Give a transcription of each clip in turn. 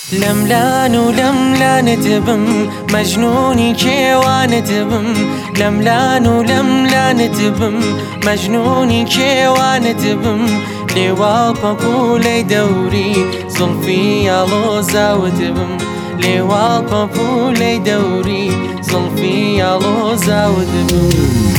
لملان ولملانت بم مجنونی کێوانت بم لملان ولملانت بم مجنونی کێوانت بم لێواڵ پەپوولەی دەوری زولفی ئاڵۆزاوت بم لێواڵ پەپوولەی دەوری زولفی ئاڵۆزاوت بم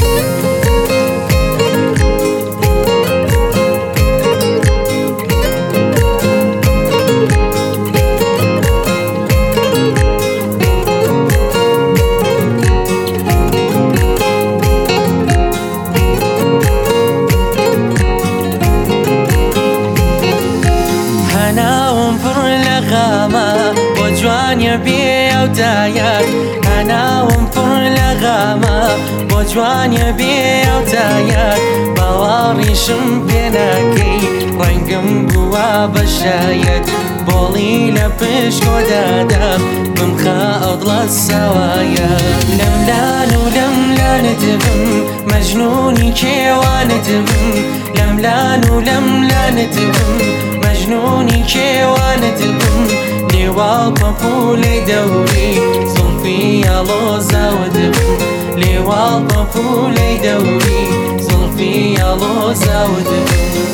جوانیە بێ ئەو دایەک هەناوم پڕ لە غامە بۆ جوانیە بێ ئەو دایەک باوەڕیشم پێ ناکەی ڕەنگم بووە بە شایەت بۆڵی لە پشکۆدادام بمخە ئەو دڵە سەوایە لەملان و لەملانت بم مەجنونی کێوانت بم لەملان و لەملانت بم مەجنونی کێوانت بم لێواڵ پەپوولەی دەوری زولفی ئاڵۆزاوت بم لێواڵ پەپوولەی دەوری زولفی ئاڵۆزاوت بم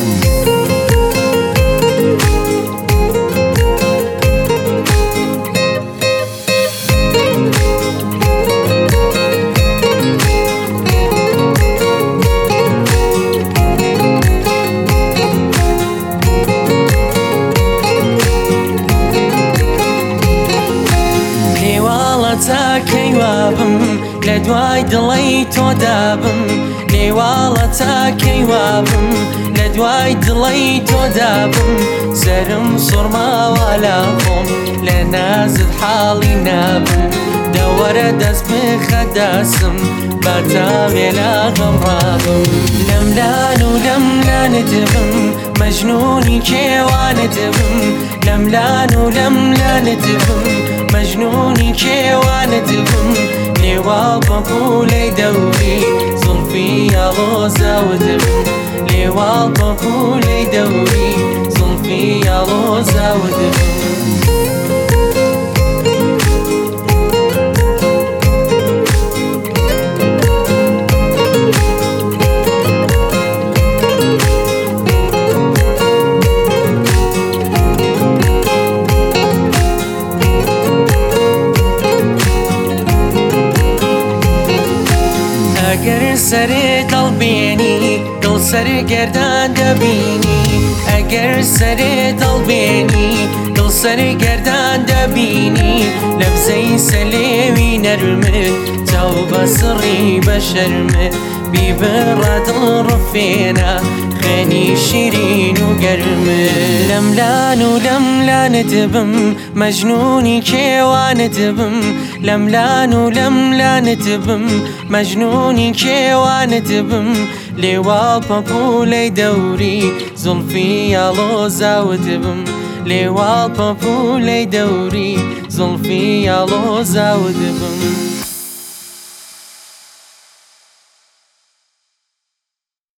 کەیوابم لە دوای دڵی تۆدابم لێواڵە تا کەیوابم لە دوای دڵی تۆدابم سەرم سوڕماوە لا خۆم لە نازت حاڵی نابم دەوەرە دەست بخە داسم بە تاوێ لە غەمڕابم لەملان و لەملانت بم مەجنونی کێوانت بم لەملان و لەملانت بم مەجنونی کێوانت بم لێواڵ پەپوولەی دەوری زولفی ئاڵۆزاوت بم لێواڵ پەپوولەی دەوری زولفی ئاڵۆزاوت بم ئەگەر سەرێ دڵبێنی دڵ سەرگەردان دەبینی ئەگەر سەرێ دڵبێنی دڵ سەرگەردان دەبینی لە بزەی سەلێوی نەرمت چاو بە سڕی بە شەرمت بیبڕە دڵ ڕفێنە خوێنی شیرین و گەرمت لەملان و لەملانت بم مەجنونی کێوانت بم لەملان و لەملانت بم مەجنونی کێوانت بم لێواڵ پەپوولەی دەوری زولفی ئاڵۆزاوت بم لێواڵ پەپوولەی دەوری زولفی ئاڵۆزاوت بم